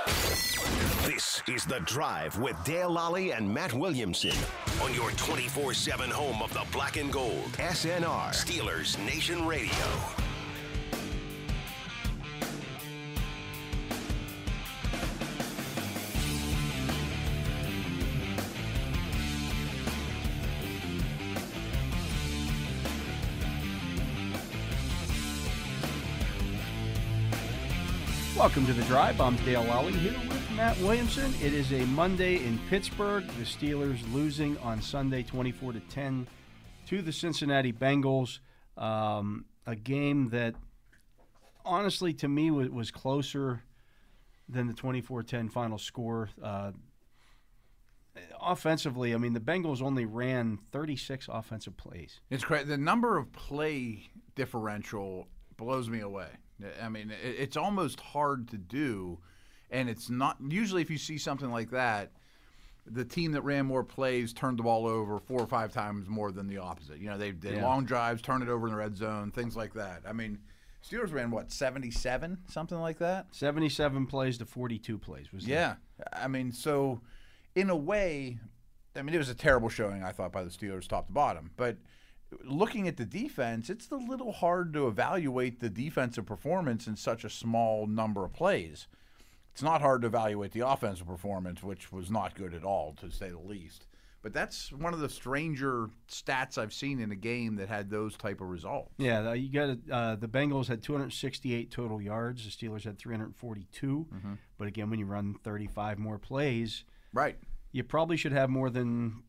This is The Drive with Dale Lally and Matt Williamson on your 24/7 home of the black and gold. SNR, Steelers Nation Radio. Welcome to The Drive. I'm Dale Lally here with Matt Williamson. It is a Monday in Pittsburgh. The Steelers losing on Sunday 24-10 to the Cincinnati Bengals. A game that, honestly, to me, was closer than the 24-10 final score. Offensively, I mean, the Bengals only ran 36 offensive plays. It's crazy. The number of play differential blows me away. I mean, it's almost hard to do, and it's not – usually if you see something like that, the team that ran more plays turned the ball over 4 or 5 times more than the opposite. You know, they did long drives, turn it over in the red zone, things like that. I mean, Steelers ran, 77, something like that? 77 plays to 42 plays. Was yeah. I mean, so in a way, I mean, it was a terrible showing, I thought, by the Steelers top to bottom. But – looking at the defense, it's a little hard to evaluate the defensive performance in such a small number of plays. It's not hard to evaluate the offensive performance, which was not good at all, to say the least. But that's one of the stranger stats I've seen in a game that had those type of results. Yeah, you got the Bengals had 268 total yards. The Steelers had 342. Mm-hmm. But again, when you run 35 more plays, right, you probably should have more than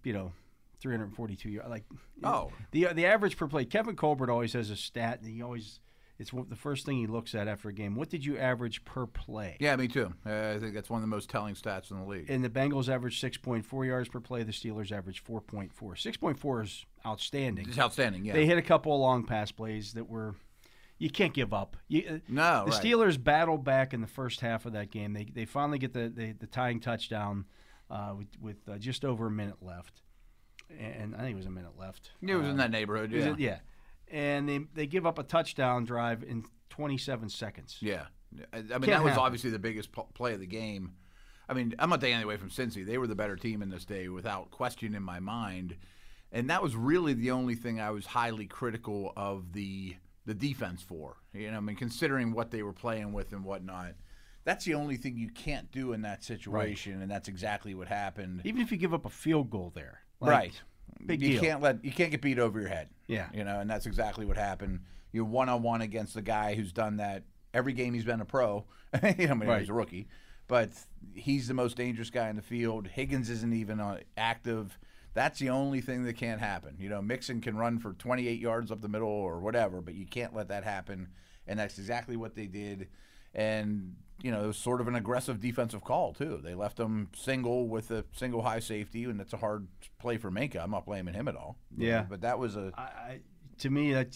342 yards. Oh, the average per play. Kevin Colbert always has a stat, and it's the first thing he looks at after a game. What did you average per play? Yeah, me too. I think that's one of the most telling stats in the league. And the Bengals averaged 6.4 yards per play. The Steelers averaged 4.4. 6.4 is outstanding. It's outstanding. Yeah, they hit a couple of long pass plays that were. You can't give up. The Steelers battled back in the first half of that game. They finally get the tying touchdown with just over a minute left. And I think it was a minute left. It was in that neighborhood, yeah. Yeah. And they give up a touchdown drive in 27 seconds. Yeah. I mean, that was obviously the biggest play of the game. I mean, I'm not taking anything away from Cincy. They were the better team in this day without question in my mind. And that was really the only thing I was highly critical of the defense for. You know, I mean, considering what they were playing with and whatnot. That's the only thing you can't do in that situation, and that's exactly what happened. Even if you give up a field goal there. Right. Big you deal. You can't get beat over your head. Yeah. You know, and that's exactly what happened. You're one-on-one against the guy who's done that every game he's been a pro. He's a rookie. But he's the most dangerous guy in the field. Higgins isn't even active. That's the only thing that can't happen. You know, Mixon can run for 28 yards up the middle or whatever, but you can't let that happen. And that's exactly what they did. And, it was sort of an aggressive defensive call, too. They left him single with a single high safety, and it's a hard play for Minkah. I'm not blaming him at all. Yeah. But that was to me, that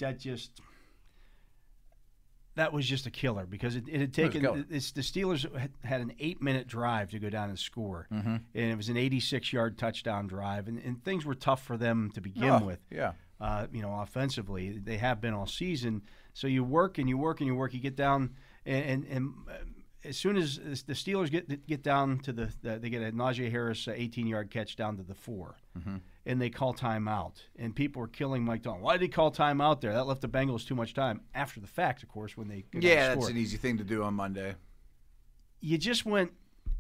was just a killer because it had taken – the Steelers had an 8-minute drive to go down and score. Mm-hmm. And it was an 86-yard touchdown drive. And things were tough for them to begin with. Yeah. Offensively. They have been all season. So you work and you work and you work. You get down and as soon as the Steelers get down to they get a Najee Harris 18-yard catch down to the 4, mm-hmm. and they call timeout. And people were killing Mike Tomlin. Why did he call timeout there? That left the Bengals too much time. After the fact, of course, when they go down and that's score. an easy thing to do on Monday. You just went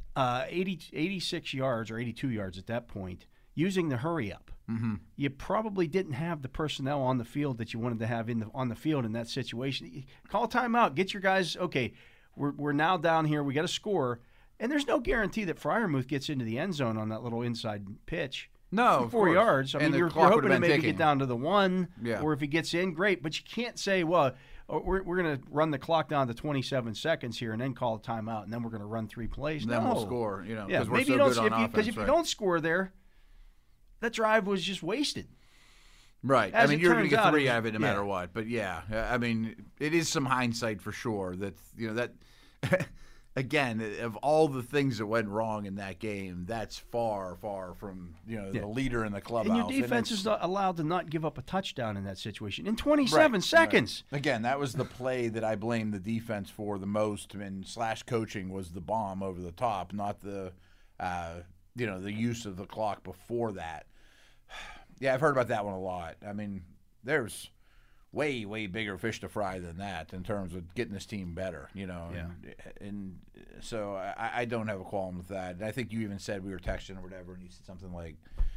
86 yards or 82 yards at that point using the hurry up. Mm-hmm. You probably didn't have the personnel on the field that you wanted to have on the field in that situation. Call timeout. Get your guys, okay, we're now down here. We got to score. And there's no guarantee that Freiermuth gets into the end zone on that little inside pitch. No, 4 yards. I mean, you're hoping to maybe get down to the 1, or if he gets in, great. But you can't say, well, we're going to run the clock down to 27 seconds here and then call a timeout, and then we're going to run 3 plays. And then we'll score, because we're so good on offense. Because if you don't score there, that drive was just wasted. Right. I mean, you're going to get 3 out of it no matter what. But, I mean, it is some hindsight for sure that, that again, of all the things that went wrong in that game, that's far, far from the leader in the clubhouse. And your defense is not allowed to not give up a touchdown in that situation in 27 seconds. Right. Again, that was the play that I blame the defense for the most. And / coaching was the bomb over the top, not the the use of the clock before that. Yeah, I've heard about that one a lot. I mean, there's way, way bigger fish to fry than that in terms of getting this team better, And so I don't have a qualm with that. And I think you even said, we were texting or whatever, and you said something like,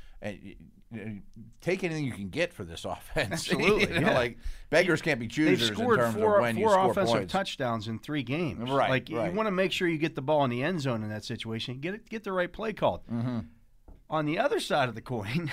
take anything you can get for this offense. Absolutely. Like, beggars can't be choosers They've scored in terms four of when you score offensive points. touchdowns in 3 games. Right. You want to make sure you get the ball in the end zone in that situation. Get the right play called. Mm-hmm. On the other side of the coin,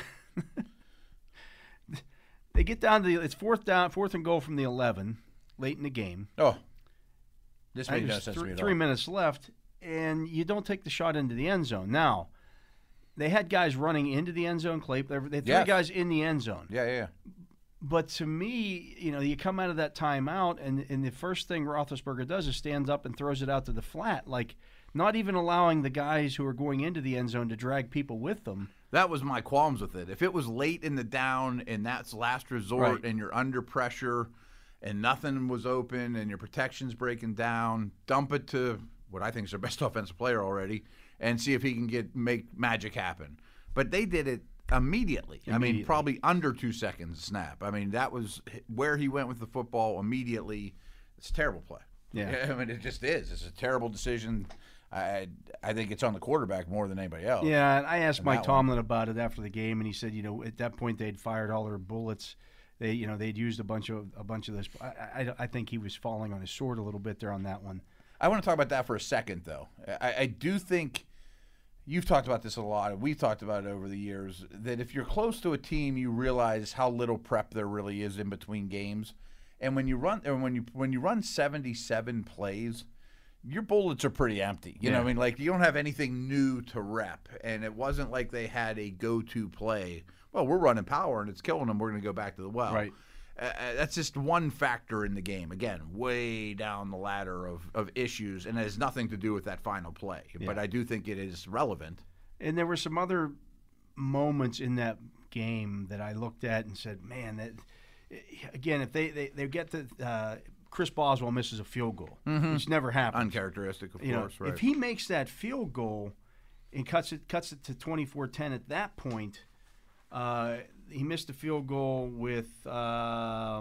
they get down to it's fourth and goal from the 11 late in the game. Oh, this made no sense to me at all. 3 minutes left, and you don't take the shot into the end zone. Now, they had guys running into the end zone, Clay. They had 3 guys in the end zone. Yeah. But to me, you come out of that timeout, and the first thing Roethlisberger does is stands up and throws it out to the flat, like not even allowing the guys who are going into the end zone to drag people with them. That was my qualms with it. If it was late in the down and that's last resort, Right. and you're under pressure and nothing was open and your protection's breaking down, dump it to what I think is their best offensive player already and see if he can make magic happen. But they did it immediately. I mean, probably under 2 seconds snap. I mean, that was where he went with the football immediately. It's a terrible play. Yeah. I mean, it just is. It's a terrible decision. I think it's on the quarterback more than anybody else. Yeah, and I asked Mike Tomlin about it after the game, and he said, at that point they'd fired all their bullets. They'd used a bunch of this. I think he was falling on his sword a little bit there on that one. I want to talk about that for a second, though. I do think you've talked about this a lot, and we've talked about it over the years, that if you're close to a team, you realize how little prep there really is in between games. And when you run 77 plays, your bullets are pretty empty. You know what I mean? Like, you don't have anything new to rep. And it wasn't like they had a go-to play. Well, we're running power, and it's killing them. We're going to go back to the well. Right. That's just one factor in the game. Again, way down the ladder of issues, and it has nothing to do with that final play. Yeah. But I do think it is relevant. And there were some other moments in that game that I looked at and said, man, that again, if they get the Chris Boswell misses a field goal, which never happens. Uncharacteristic, of course. Right. If he makes that field goal and cuts it to 24-10 at that point, he missed a field goal with there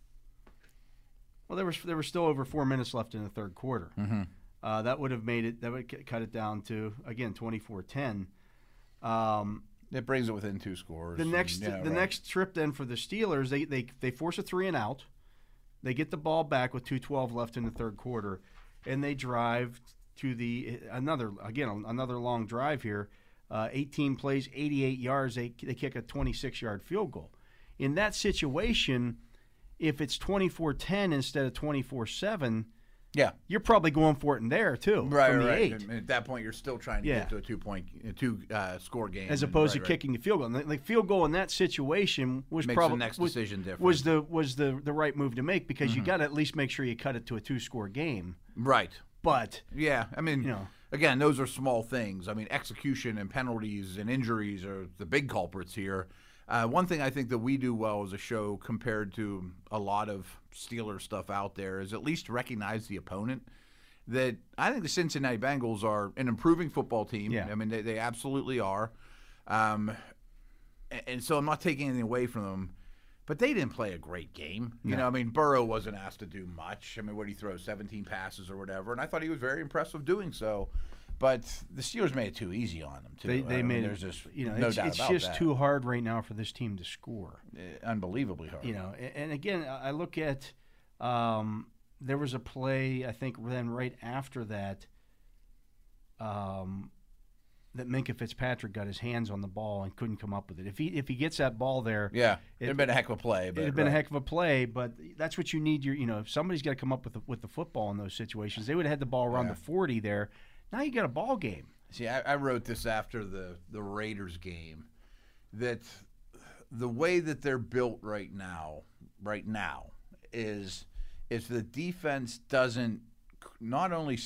was still over 4 minutes left in the third quarter. Mm-hmm. That would have made it. That would cut it down to, again, 24-10. It brings it within 2 scores. The next trip then for the Steelers, they force a 3 and out. They get the ball back with 2:12 left in the third quarter, and they drive to another long drive here. 18 plays, 88 yards. They kick a 26-yard field goal. In that situation, if it's 24-10 instead of 24-7, you're probably going for it in there too. Right, from the right. 8. And at that point, you're still trying to get to a 2-score game, as opposed to kicking the field goal. And the field goal in that situation was makes probably the next decision different. Was the right move to make, because you got to at least make sure you cut it to a 2-score game. Right. But I mean, again, those are small things. I mean, execution and penalties and injuries are the big culprits here. One thing I think that we do well as a show compared to a lot of Steelers stuff out there is at least recognize the opponent. That I think the Cincinnati Bengals are an improving football team. Yeah. I mean, they absolutely are. And so I'm not taking anything away from them. But they didn't play a great game. You know, I mean, Burrow wasn't asked to do much. I mean, what did he throw, 17 passes or whatever? And I thought he was very impressive doing so. But the Steelers made it too easy on them, too. They made there's just no doubt it's about just that. too hard right now for this team to score. Unbelievably hard. And again, I look at there was a play, I think, then right after that, that Minkah Fitzpatrick got his hands on the ball and couldn't come up with it. If he gets that ball there, it'd been a heck of a play. It'd have been a heck of a play, but that's what you need. If somebody's got to come up with the football in those situations. They would have had the ball around the 40 there. Now you got a ball game. See, I wrote this after the Raiders game, that the way that they're built right now is if the defense doesn't not only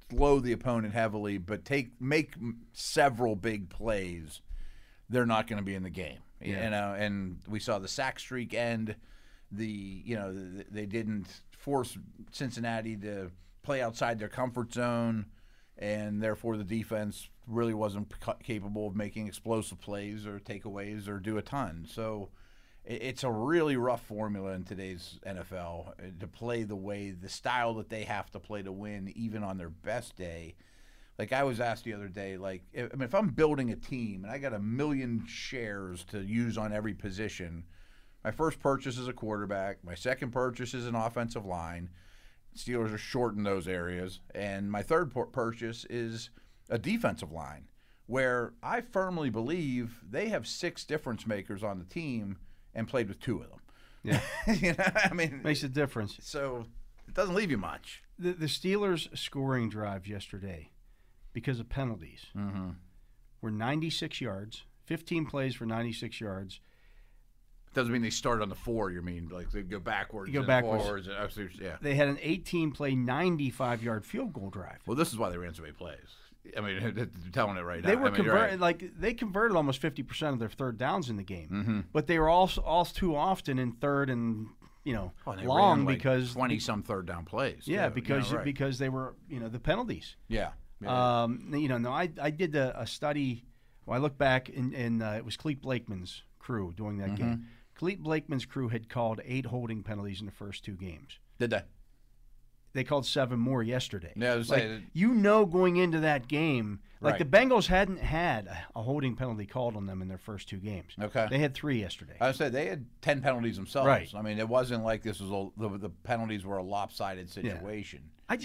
slow the opponent heavily, but make several big plays, they're not going to be in the game. Yeah. You know, and we saw the sack streak end. They didn't force Cincinnati to play outside their comfort zone, and therefore the defense really wasn't capable of making explosive plays or takeaways or do a ton. So it's a really rough formula in today's NFL to play the style that they have to play to win, even on their best day. Like I was asked the other day, if I'm building a team and I got 1 million shares to use on every position, my first purchase is a quarterback, my second purchase is an offensive line. Steelers are short in those areas, and my third purchase is a defensive line, where I firmly believe they have 6 difference makers on the team and played with 2 of them. Yeah, makes a difference. So it doesn't leave you much. The Steelers' scoring drive yesterday, because of penalties, were 96 yards, 15 plays for 96 yards. Doesn't mean they start on the 4. You mean like they go backwards? Forwards. Yeah. They had an 18-play, 95-yard field goal drive. Well, this is why they ran so many plays. I'm telling it right now. They were converted, they converted almost 50% of their third downs in the game, but they were all too often in third and long because 20-some third down plays. Yeah, because they were the penalties. Yeah. I did a study. Well, I look back and it was Clete Blakeman's crew doing that game. Clete Blakeman's crew had called 8 holding penalties in the first 2 games. Did they? They called 7 more yesterday. Yeah, I was saying, going into that game, the Bengals hadn't had a holding penalty called on them in their first 2 games. Okay. They had 3 yesterday. I would say they had 10 penalties themselves. Right. I mean, it wasn't like this was the penalties were a lopsided situation. Yeah.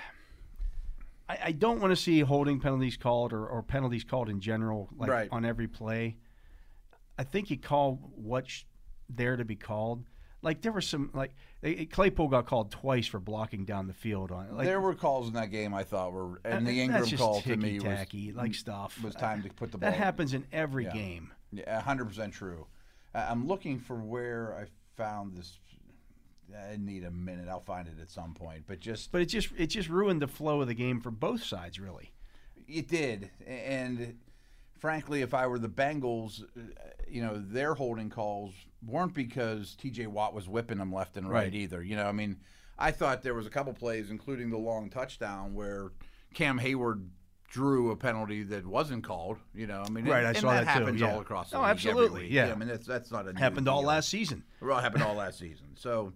I don't want to see holding penalties called or penalties called in general on every play. I think you call what's there to be called. There were some Claypool got called twice for blocking down the field on it. There were calls in that game I thought were, and the Ingram call to me was time to put the ball. That happens in every game. Yeah, 100% true. I'm looking for where I found this. I need a minute. I'll find it at some point. But it just ruined the flow of the game for both sides, really. It did, and frankly, if I were the Bengals, their holding calls weren't because T.J. Watt was whipping them left and right either. I thought there was a couple plays, including the long touchdown, where Cam Hayward drew a penalty that wasn't called. I saw that happens too. all across the league. Every Absolutely, week. yeah. That's not a happened all last season. Well, it happened all last season. So,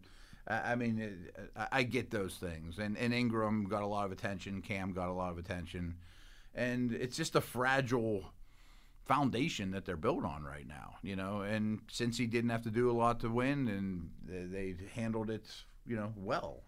I get those things, and Ingram got a lot of attention. Cam got a lot of attention, and it's just a fragile foundation that they're built on right now, and since he didn't have to do a lot to win, and they handled it, well.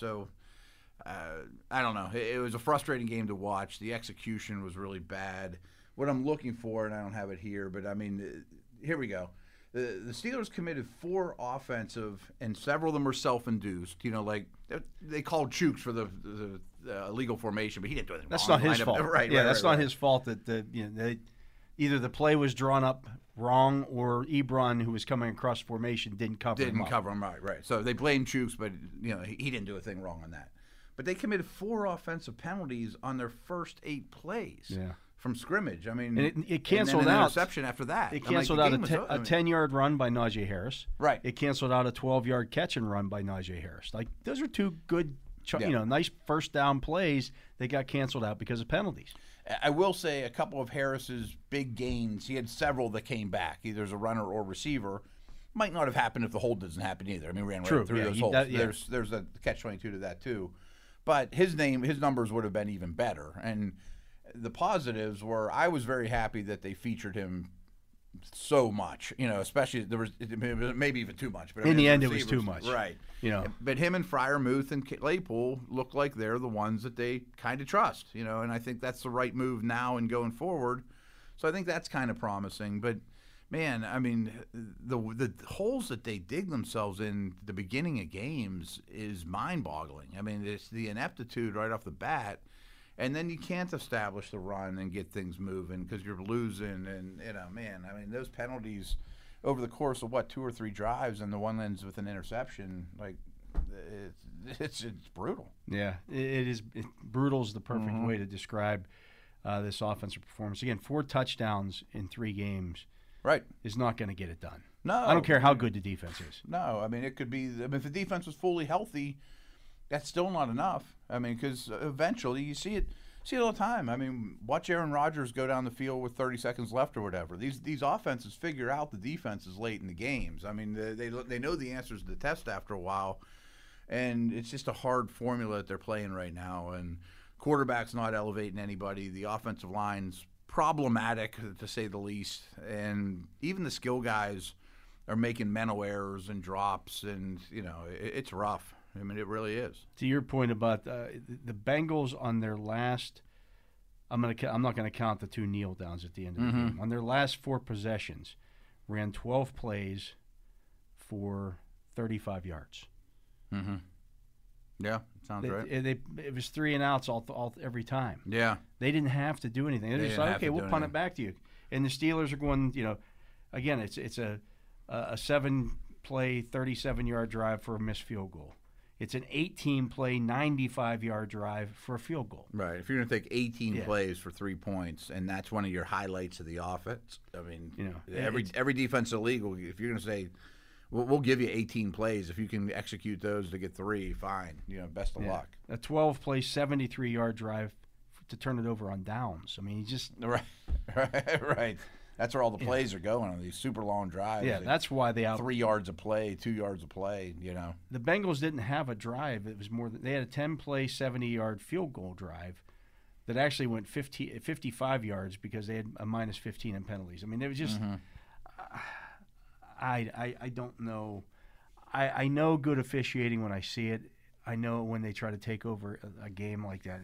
I don't know. It was a frustrating game to watch. The execution was really bad. What I'm looking for, and I don't have it here, but here we go. The Steelers committed 4 offensive, and several of them were self-induced. They called Chooks for the illegal formation, but he didn't do anything wrong. That's not his fault. That's not his fault that either the play was drawn up wrong or Ebron, who was coming across formation, didn't cover him. Right. So they blamed Chooks, but he didn't do a thing wrong on that. But they committed 4 offensive penalties on their first 8 plays from scrimmage. And it canceled an out interception after that. It canceled out a 10-yard run by Najee Harris. Right. It canceled out a 12-yard catch and run by Najee Harris. Those are 2 good, nice first down plays. They got canceled out because of penalties. I will say a couple of Harris's big gains. He had several that came back, either as a runner or receiver. Might not have happened if the hold doesn't happen either. We ran right through those holes. There's a catch-22 to that too. But his numbers would have been even better. And the positives were, I was very happy that they featured him so much. Especially there was maybe even too much. But in the end, it was too much. Right. But him and Freiermuth and Claypool look like they're the ones that they kind of trust. And I think that's the right move now and going forward. So I think that's kind of promising. But man, the holes that they dig themselves in at the beginning of games is mind-boggling. It's the ineptitude right off the bat, and then you can't establish the run and get things moving because you're losing. And those penalties over the course of 2 or 3 drives, and the one ends with an interception. it's brutal. Yeah, it is. Brutal is the perfect way to describe this offensive performance. Again, 4 touchdowns in 3 games. Right. Is not going to get it done. No. I don't care how good the defense is. No, I mean, it could be. I mean, if the defense was fully healthy, that's still not enough. I mean, because eventually you see it all the time. I mean, watch Aaron Rodgers go down the field with 30 seconds left or whatever. These offenses figure out the defenses late in the games. I mean, they know the answers to the test after a while, and it's just a hard formula that they're playing right now. And quarterback's not elevating anybody. The offensive line's problematic, to say the least. And even the skill guys are making mental errors and drops, and it's rough. I mean, it really is. To your point about the Bengals on their last, I'm not going to count the 2 kneel downs at the end of the game. On their last 4 possessions, ran 12 plays for 35 yards. Mm-hmm. Yeah, sounds right. It was 3 and outs all every time. Yeah, they didn't have to do anything. They just like, okay, we'll punt it back to you. And the Steelers are going. Again, it's a 7-play, 37-yard drive for a missed field goal. It's an 18-play, 95-yard drive for a field goal. Right. If you're going to take 18 plays for 3 points, and that's one of your highlights of the offense, I mean, every defensive league, if you're going to say, we'll give you 18 plays. If you can execute those to get 3, fine. Best of luck. A 12-play, 73-yard drive to turn it over on downs. I mean, he just right. That's where all the plays are going on these super long drives. Yeah, that's why they 3 yards a play, 2 yards a play. The Bengals didn't have a drive. It was more. They had a 10-play, 70-yard field goal drive that actually went 55 yards because they had a minus 15 in penalties. I mean, it was just. I don't know. I know good officiating when I see it. I know when they try to take over a game like that.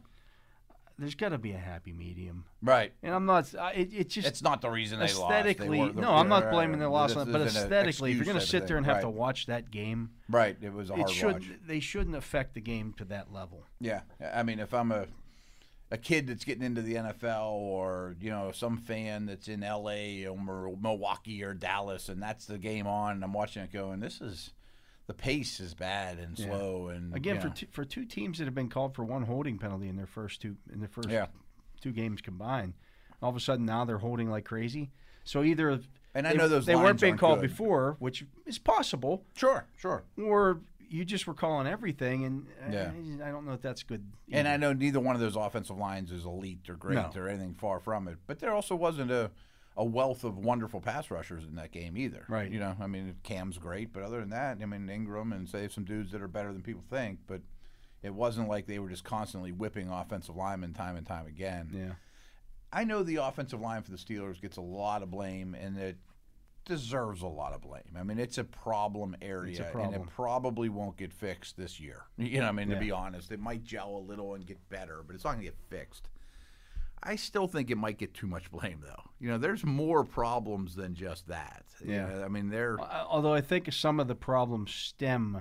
There's got to be a happy medium, right? And I'm not. It's not the reason they lost. Aesthetically, I'm not blaming their loss on it. But aesthetically, if you're going to sit there and have to watch that game, right? It was a hard watch. They shouldn't affect the game to that level. Yeah, I mean, if I'm a kid that's getting into the NFL, or some fan that's in LA or Milwaukee or Dallas, and that's the game on, and I'm watching it going, the pace is bad and slow, and again for 2 teams that have been called for 1 holding penalty in their first 2 2 games combined, all of a sudden now they're holding like crazy. So either I know those they weren't being called good before, which is possible. Sure, or you just were calling everything, and I don't know if that's good either. And I know neither one of those offensive lines is elite or great or anything far from it, but there also wasn't a wealth of wonderful pass rushers in that game either. Right. I mean, Cam's great, but other than that, I mean, Ingram and some dudes that are better than people think, but it wasn't like they were just constantly whipping offensive linemen time and time again. Yeah. I know the offensive line for the Steelers gets a lot of blame, and it deserves a lot of blame. I mean, it's a problem area, and it probably won't get fixed this year. To be honest, it might gel a little and get better, but it's not going to get fixed. I still think it might get too much blame, though. There's more problems than just that. Yeah. I mean, although I think some of the problems stem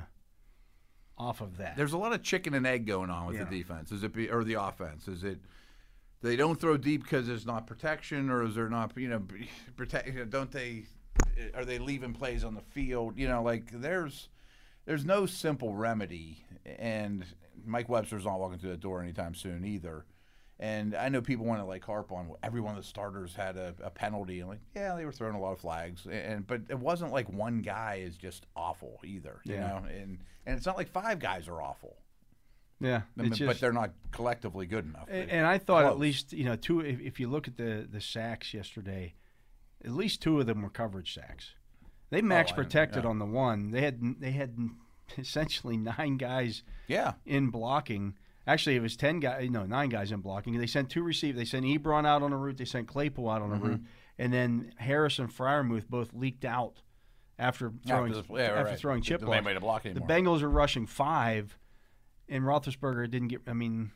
off of that. There's a lot of chicken and egg going on with the defense. Or the offense? Is it they don't throw deep because there's not protection, or is there not protect? Don't they? Are they leaving plays on the field? There's no simple remedy, and Mike Webster's not walking through the door anytime soon either. And I know people want to harp on every one of the starters had a penalty, and they were throwing a lot of flags, but it wasn't like one guy is just awful either, and it's not like 5 guys are awful. Yeah, but they're not collectively good enough. And I thought at least 2. If you look at the sacks yesterday, at least 2 of them were coverage sacks. They max protected on the one. They had essentially 9 guys in blocking. Actually, it was 9 guys in blocking. They sent 2 receivers. They sent Ebron out on a route. They sent Claypool out on a route, and then Harris and Freiermuth both leaked out after throwing chip balls. The Bengals are rushing 5, and Roethlisberger didn't get.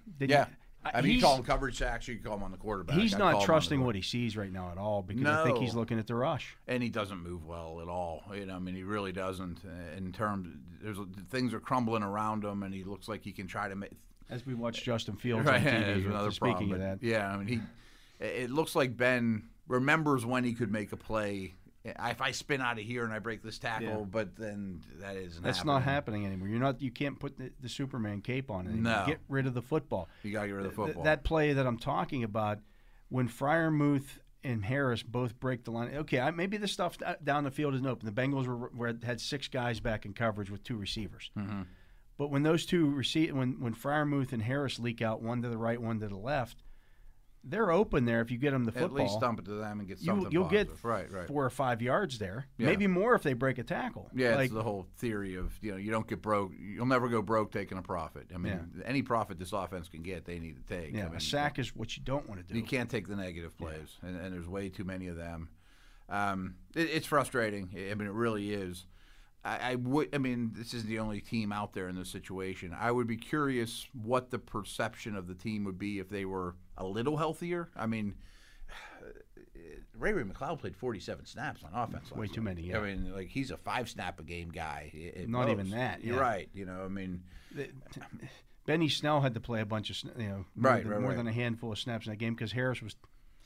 You call him coverage sacks. You can call him on the quarterback. He's not trusting what he sees right now at all, because I think he's looking at the rush. And he doesn't move well at all. He really doesn't. Things are crumbling around him, and he looks like he can try to make. As we watch Justin Fields on TV, speaking of that. Yeah, it looks like Ben remembers when he could make a play if I spin out of here and I break this tackle, but then that isn't. That's not happening anymore. You can't put the Superman cape on anymore. No. Get rid of the football. You got to get rid of the football. That play that I'm talking about, when Freiermuth and Harris both break the line. Okay, maybe the stuff down the field isn't open. The Bengals had 6 guys back in coverage with 2 receivers. Mm-hmm. But when those two when Freiermuth and Harris leak out, one to the right, one to the left, they're open there if you get them the football. At least dump it to them and get something You'll positive. get right. 4 or 5 yards there. Yeah. Maybe more if they break a tackle. Yeah, it's the whole theory of, you don't get broke. You'll never go broke taking a profit. I mean, any profit this offense can get, they need to take. Yeah, I mean, a sack is what you don't want to do. You can't take the negative plays, and there's way too many of them. It's frustrating. I mean, it really is. I mean, this is the only team out there in this situation. I would be curious what the perception of the team would be if they were a little healthier. I mean, Ray McCloud played 47 snaps on offense. Way too many. Yeah. I mean, like, he's a 5-snap-a-game guy. Not even that. You're right. I mean, Benny Snell had to play a bunch of more than a handful of snaps in that game because Harris was,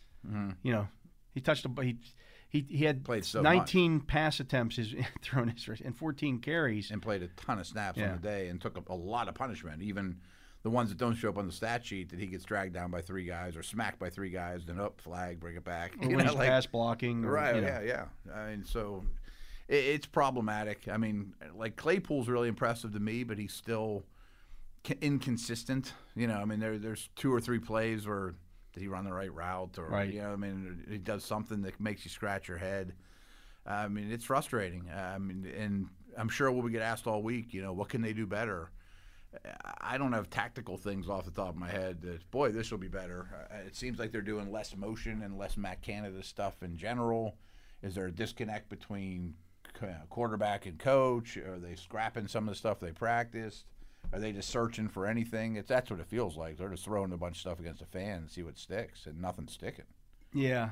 he touched he had played so 19 much. pass attempts thrown and 14 carries and played a ton of snaps on the day and took a lot of punishment. Even the ones that don't show up on the stat sheet, that he gets dragged down by 3 guys or smacked by 3 guys, then flag, bring it back. Pass blocking. Yeah. I mean, so it's problematic. I mean, like, Claypool's really impressive to me, but he's still inconsistent. I mean, there's 2 or 3 plays where did he run the right route, or I mean, he does something that makes you scratch your head. I mean, it's frustrating. I mean, and I'm sure we'll get asked all week, what can they do better? I don't have tactical things off the top of my head that, boy, this will be better. It seems like they're doing less motion and less Matt Canada stuff in general. Is there a disconnect between quarterback and coach? Are they scrapping some of the stuff they practiced? Are they just searching for anything? That's what it feels like. They're just throwing a bunch of stuff against the fan and see what sticks, and nothing's sticking. Yeah.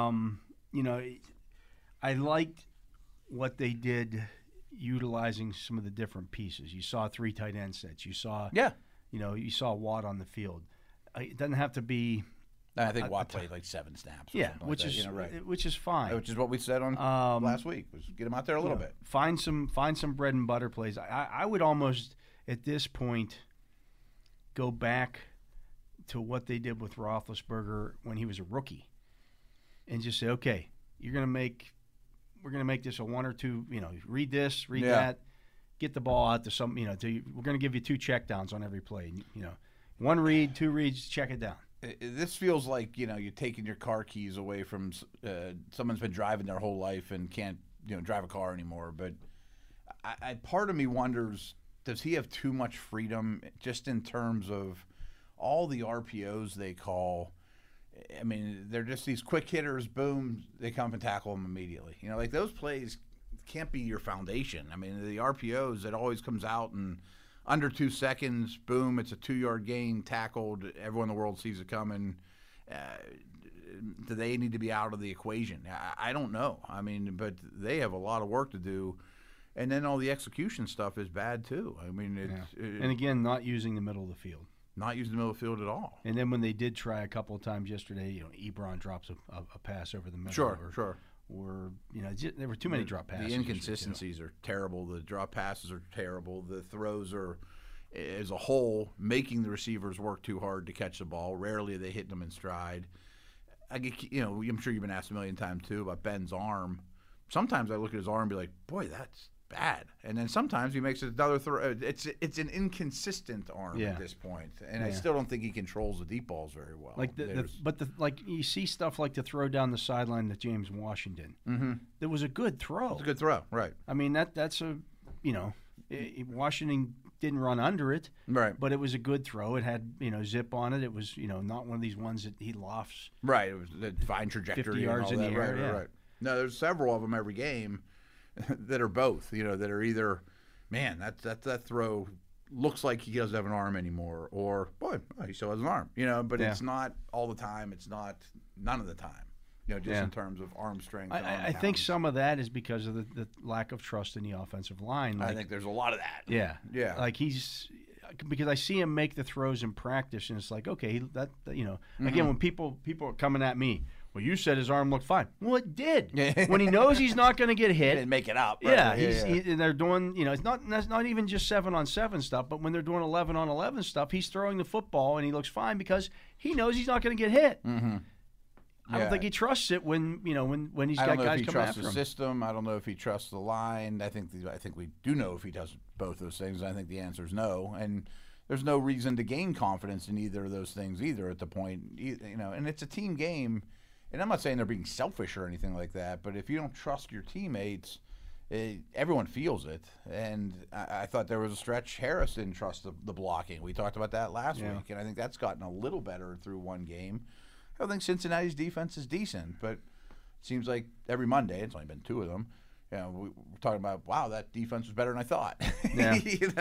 I liked what they did utilizing some of the different pieces. You saw 3 tight end sets. You saw you saw Watt on the field. It doesn't have to be. I think Watt played like 7 snaps. Which is fine. Which is what we said on last week. Was get him out there a little bit. Find some bread and butter plays. I would almost at this point go back to what they did with Roethlisberger when he was a rookie, and just say, okay, we're gonna make this a 1 or 2. Read this, read that, get the ball out to some. We're gonna give you 2 checkdowns on every play. 1 read, 2 reads, check it down. This feels like you're taking your car keys away from someone's been driving their whole life and can't drive a car anymore. But part of me wonders, does he have too much freedom just in terms of all the RPOs they call? I mean, they're just these quick hitters. Boom, they come and tackle them immediately. Like, those plays can't be your foundation. I mean, the RPOs, it always comes out and under 2 seconds, boom, it's a 2-yard gain, tackled. Everyone in the world sees it coming. Do they need to be out of the equation? I don't know. I mean, but they have a lot of work to do. And then all the execution stuff is bad, too. I mean, and again, not using the middle of the field. Not using the middle of the field at all. And then when they did try a couple of times yesterday, Ebron drops a pass over the middle. Sure. Or there were too many drop passes. The inconsistencies are terrible. The drop passes are terrible. The throws are, as a whole, making the receivers work too hard to catch the ball. Rarely are they hitting them in stride. I'm sure you've been asked a million times too about Ben's arm. Sometimes I look at his arm and be like, boy, that's bad. And then sometimes he makes another throw. It's an inconsistent arm at this point, and I still don't think he controls the deep balls very well. But you see stuff like the throw down the sideline to James Washington. Mm-hmm. That was a good throw. It's a good throw, right? I mean that's a Washington didn't run under it, right? But it was a good throw. It had zip on it. It was not one of these ones that he lofts. Right. It was the fine trajectory. 50 yards in the air. Right. No, there's several of them every game that are both, that are either, man, that throw looks like he doesn't have an arm anymore, or, boy, he still has an arm, but it's not all the time. It's not none of the time, in terms of arm strength. I think some of that is because of the lack of trust in the offensive line. I think there's a lot of that. Yeah. Yeah. Like because I see him make the throws in practice, and it's like, okay, again, when people are coming at me, Well, you said his arm looked fine. Well, it did. When he knows he's not going to get hit. Didn't make it up. Right? Yeah, and they're doing, it's not even just 7-on-7 stuff, but when they're doing 11-on-11 stuff, he's throwing the football and he looks fine because he knows he's not going to get hit. Mm-hmm. I don't think he trusts it when he's got guys coming after him. I don't know if he trusts the system. I don't know if he trusts the line. I think we do know if he does both those things. I think the answer is no. And there's no reason to gain confidence in either of those things either at the point. And it's a team game. And I'm not saying they're being selfish or anything like that, but if you don't trust your teammates, everyone feels it. And I thought there was a stretch Harris didn't trust the blocking. We talked about that last week, and I think that's gotten a little better through one game. I don't think Cincinnati's defense is decent, but it seems like every Monday, it's only been 2 of them, we're talking about, wow, that defense was better than I thought. Yeah.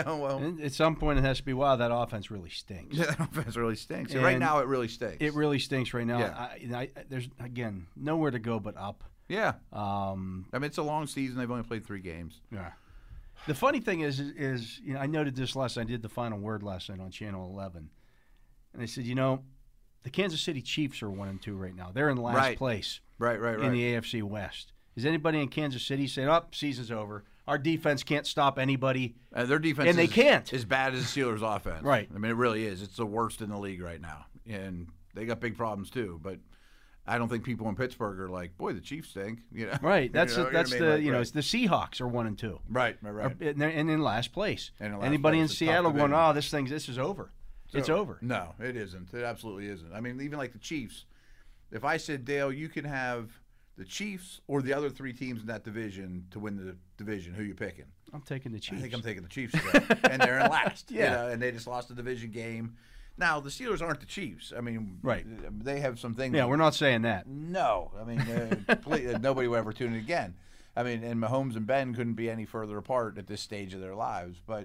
At some point it has to be, wow, that offense really stinks. Yeah, that offense really stinks. And right now it really stinks. It really stinks right now. Yeah. There's, again, nowhere to go but up. Yeah. I mean, it's a long season. They've only played 3 games. Yeah. The funny thing is I noted this last night. I did the Final Word last night on Channel 11. And I said, the Kansas City Chiefs are 1-2 right now. They're in last place in the AFC West. Is anybody in Kansas City saying, season's over? Our defense can't stop anybody. Their defense they can't. As bad as the Steelers' offense. Right. I mean, it really is. It's the worst in the league right now. And they got big problems too. But I don't think people in Pittsburgh are like, boy, the Chiefs stink. Right. That's it's the Seahawks are 1-2. Right. And they're in last place. Anybody in Seattle going, this is over. It's over. No, it isn't. It absolutely isn't. I mean, even like the Chiefs, if I said, Dale, you can have the Chiefs or the other 3 teams in that division to win the division, who are you picking? I'm taking the Chiefs. I think I'm taking the Chiefs today. And they're in last. Yeah. And they just lost the division game. Now, the Steelers aren't the Chiefs. I mean, right. They have some things. Yeah, we're not saying that. No. I mean, nobody will ever tune in again. I mean, and Mahomes and Ben couldn't be any further apart at this stage of their lives. But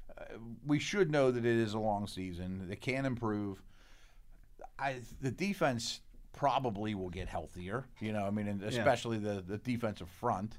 we should know that it is a long season. They can improve. The defense probably will get healthier, and especially the defensive front.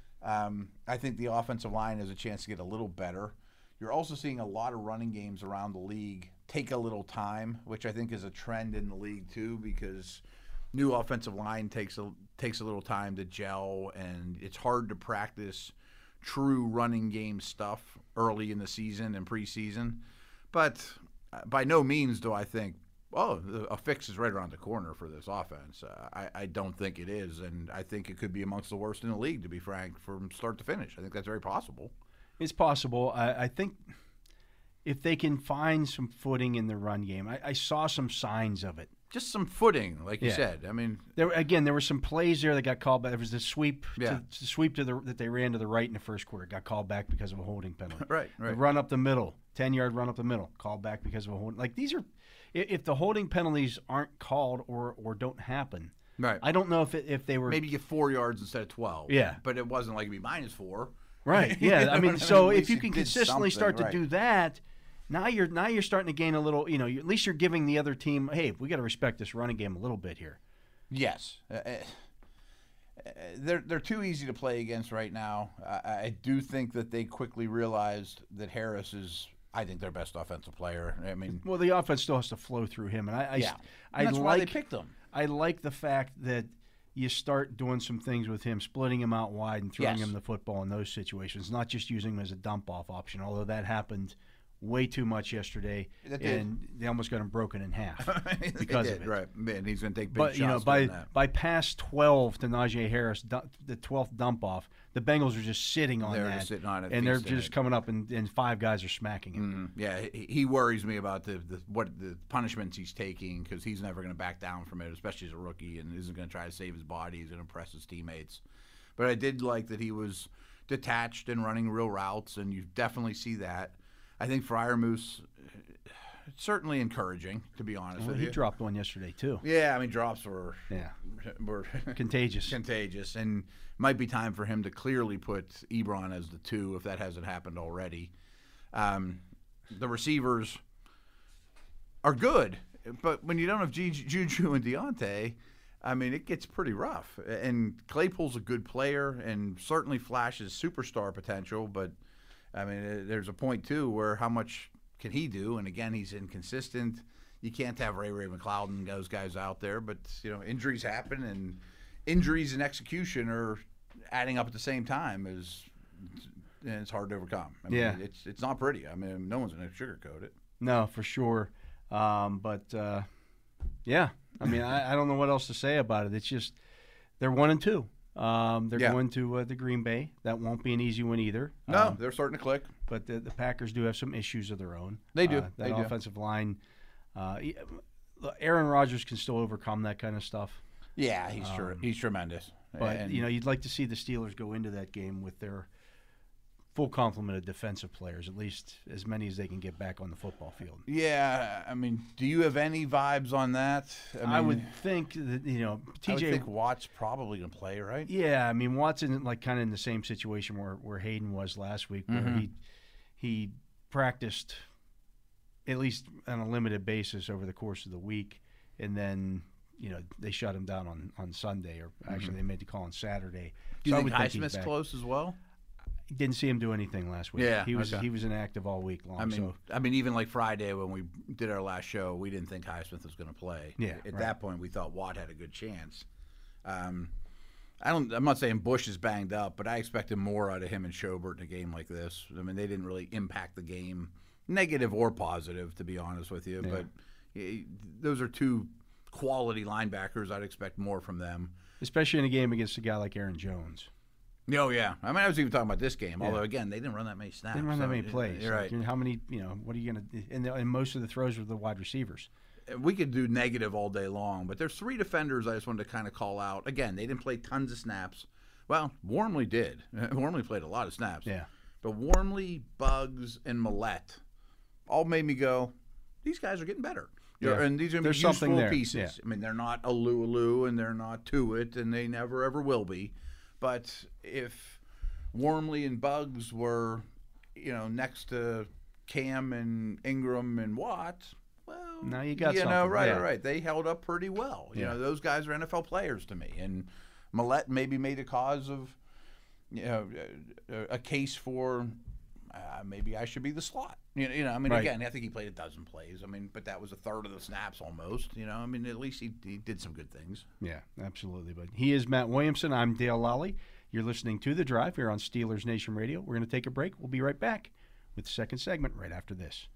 I think the offensive line has a chance to get a little better. You're also seeing a lot of running games around the league take a little time, which I think is a trend in the league too, because new offensive line takes a little time to gel, and it's hard to practice true running game stuff early in the season and preseason. But by no means do I think, a fix is right around the corner for this offense. I don't think it is, and I think it could be amongst the worst in the league, to be frank, from start to finish. I think that's very possible. It's possible. I think if they can find some footing in the run game, I saw some signs of it. Just some footing, like you said. I mean, there were some plays there that got called back. There was the sweep, that they ran to the right in the first quarter, got called back because of a holding penalty. Right. The run up the middle, 10-yard run up the middle, called back because of a holding. Like these are, if the holding penalties aren't called or don't happen, right? I don't know if they were maybe get 4 yards instead of 12. Yeah, but it wasn't like it'd be -4. Right. Yeah. I mean, so if you can consistently start to do that. Now you're starting to gain a little, at least you're giving the other team, hey, we got to respect this running game a little bit here. Yes. They're too easy to play against right now. I do think that they quickly realized that Harris is, I think, their best offensive player. I mean, well, the offense still has to flow through him, and that's why they picked him. I like the fact that you start doing some things with him, splitting him out wide and throwing him the football in those situations, not just using him as a dump-off option, although that happened way too much yesterday, and they almost got him broken in half because of it. Right, man, he's going to take big shots. But by pass 12 to Najee Harris, the 12th dump off, the Bengals are just sitting on that, just sitting on it, and they're just coming up, and 5 guys are smacking him. Mm-hmm. Yeah, he worries me about the punishments he's taking, because he's never going to back down from it, especially as a rookie, and isn't going to try to save his body. He's going to impress his teammates. But I did like that he was detached and running real routes, and you definitely see that. I think Freiermuth, certainly encouraging, to be honest with you. He dropped one yesterday, too. Yeah, I mean, drops were contagious. Contagious, and might be time for him to clearly put Ebron as the 2 if that hasn't happened already. The receivers are good, but when you don't have Juju and Deontay, I mean, it gets pretty rough. And Claypool's a good player and certainly flashes superstar potential, but I mean, there's a point, too, where how much can he do? And, again, he's inconsistent. you can't have Ray McLeod and those guys out there. But injuries happen, and injuries and execution are adding up at the same time. And it's hard to overcome. I mean, it's not pretty. I mean, no one's going to sugarcoat it. No, for sure. Yeah. I mean, I don't know what else to say about it. It's just they're 1-2. They're going to the Green Bay. That won't be an easy one either. No, they're starting to click. But the Packers do have some issues of their own. They do. That offensive line. Aaron Rodgers can still overcome that kind of stuff. Yeah, he's tremendous. But you'd like to see the Steelers go into that game with their full complement of defensive players, at least as many as they can get back on the football field. Yeah, I mean, do you have any vibes on that? I would think that TJ. I would think Watt's probably going to play, right? Yeah, I mean, Watt's kind of in the same situation where Hayden was last week, where he practiced at least on a limited basis over the course of the week, and then they shut him down on Sunday, or actually they made the call on Saturday. Do you think Highsmith's close as well? Didn't see him do anything last week. Yeah, he was inactive all week long. I mean, even like Friday when we did our last show, we didn't think Highsmith was going to play. Yeah, at that point, we thought Watt had a good chance. I'm not saying Bush is banged up, but I expected more out of him and Schobert in a game like this. I mean, they didn't really impact the game, negative or positive, to be honest with you. Yeah. But those are two quality linebackers. I'd expect more from them, especially in a game against a guy like Aaron Jones. Oh, yeah. I mean, I was even talking about this game, although, again, they didn't run that many snaps. They didn't run that many plays. You're right. How many, what are you going to do? And most of the throws were the wide receivers. We could do negative all day long, but there's three defenders I just wanted to kind of call out. Again, they didn't play tons of snaps. Well, Wormley did. Wormley played a lot of snaps. Yeah. But Wormley, Buggs, and Millette all made me go, these guys are getting better. Yeah. And these are There's useful pieces. Yeah. I mean, they're not Alou, and they're not Tuitt, and they never, ever will be. But if Wormley and Buggs were, next to Cam and Ingram and Watt, well, now you got something. Right. They held up pretty well. Those guys are NFL players to me. And Millette maybe made a cause of, a case for maybe I should be the slot. Again, I think he played a dozen plays. But that was a third of the snaps almost. At least he did some good things. Yeah, absolutely. But he is Matt Williamson. I'm Dale Lally. You're listening to The Drive here on Steelers Nation Radio. We're going to take a break. We'll be right back with the second segment right after this.